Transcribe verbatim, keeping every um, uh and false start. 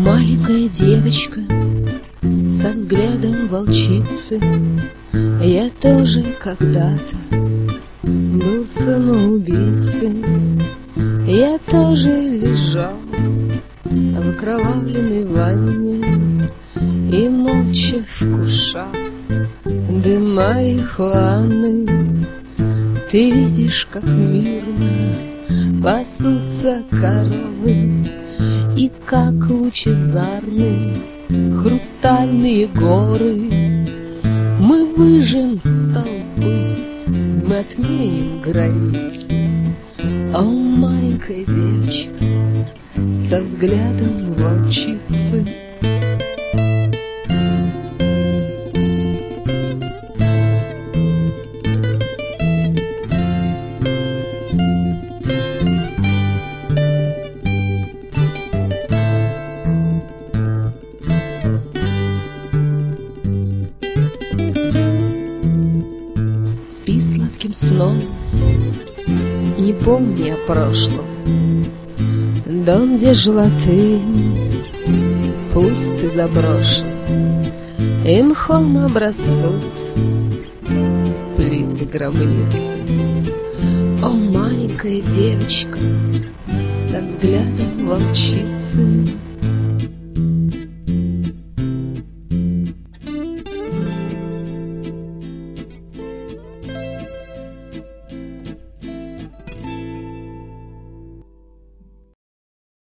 Маленькая девочка со взглядом волчицы, я тоже когда-то был самоубийцей. Я тоже лежал в окровавленной ванне и молча вкушал дым марихуаны. Ты видишь, как мирно пасутся коровы, и как лучезарны хрустальные горы. Мы выжжем столбы, мы отменим границы. О, маленькая девочка со взглядом волчицы. Спи сладким сном, не помни о прошлом. Дом, где жила ты, пуст и заброшен, и мхом обрастут плиты гробницы. О, маленькая девочка со взглядом волчицы.